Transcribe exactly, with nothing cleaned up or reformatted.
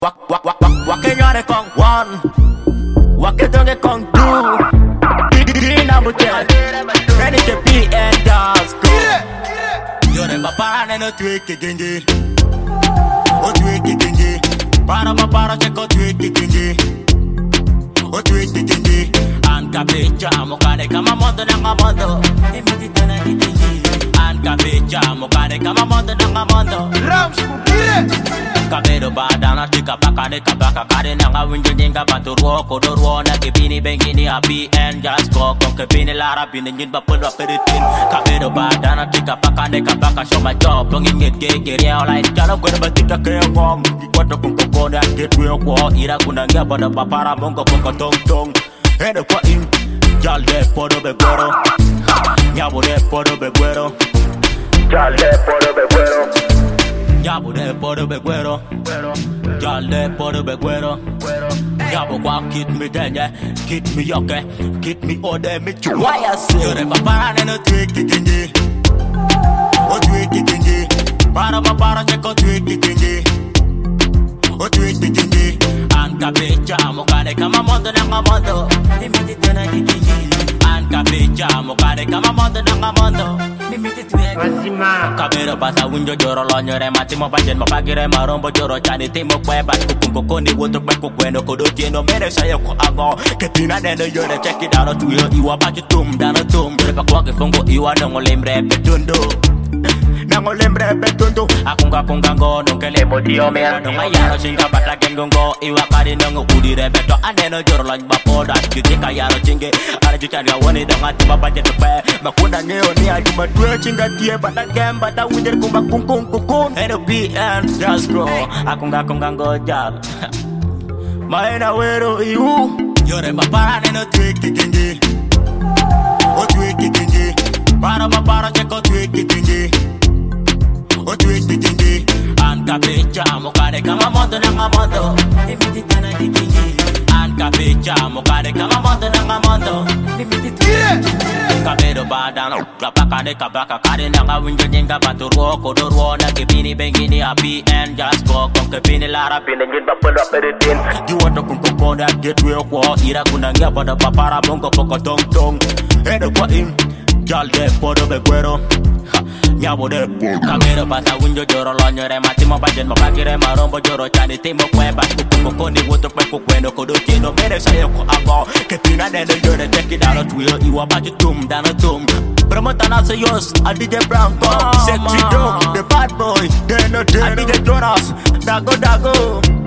Wak wak wak wak wakenyore kong one, wakedonge kong two. Di na butel, ready to be and dance go. Yore bapara no twiki gengi, o twiki gengi. Para bapara cheko twiki gengi, o twiki gengi. Anka becha mukane kama mondo nanga mondo, imiti tana di gengi. Anka becha mukane kama mondo nanga mondo. Rams kukire. Kabero badana tika baka ne kabaka kare nanga winjo nyinga baturo kodoro na kibini bengini happy and just go kon kibini lara bini nyin bapul baperitin. Kabero badana tika baka ne kabaka show my job bongin get get get real like jalo gwe batika ke ngom ikwato kon kokone get we ko ira kuna ngia bada papara mongo kongo tong tong ene kwa in jal de podo be gwero nyabo de podo be gwero jal de podo be gwero. Yabo de podo be güero, y'all de podo be güero. Yabo kwa kit me denye, kit me yoke, kit me ode me chuaya se. Yore papara ne no twiki gengi, o twiki gengi. Para papara cheko twiki gengi, o twiki gengi. Anka becha mukane kama mondo nanga mondo, imiti tena gengi. Anka becha mukane kama mondo nanga mondo. Mazima Kabero basa winjo joro lo nyore mati mo bajen mo pagire marombo joro chani timo kwe bat kukungo kondi woto kwe kukweno kodo tieno mere sayo ko ago ketina neno yore check it out tuyo iwa bachi tum dano tum jore pa kwa kifungo iwa nongo lembre petundo nango lembre petundo akunga kunga ngo nonke lemo tiyo mera nonga yaro chinga bata gengo ngo iwa kari nongo udire beto aneno joro lo nyba poda kitika yaro chinge ara jichani woni donga tiba bajet kwe makunda nyeo ni ayuma dwe chinga tie bata gem bata wider kumba kung kung kukun N B and just grow akunga kunga ngo jal maena wero iu yore mapara neno twiki gengi o twiki gengi para mapara cheko twiki gengi o twiki gengi anka becha mukane kama mondo nanga mondo imiti tana di gengi anka becha mukane kama mondo nanga mondo imiti tana Kabero badano, klapaka ne kabaka kare nanga winjo nyinga baturo kodoro na kibini bengini happy and just go kon kibini lara bini nyin bapul baperitin. You want to kunko konda get we ko ira kuna ngia bada papara bongo poko tong tong. Eno kwa in jal de podo be gwero. Nyabo de kabero basa winjo joro lo nyore mati mo bajen mo pagire marombo joro chani timo kwe bat kukungo kondi woto kwe kukweno kodo tieno mere sayo ko ago ketina neno yore check it out tuyo iwa bachi tum dano tum Promotana se yos a D J Branco Sexy dog, the bad boy Deno deno A D J Jonas, dago dago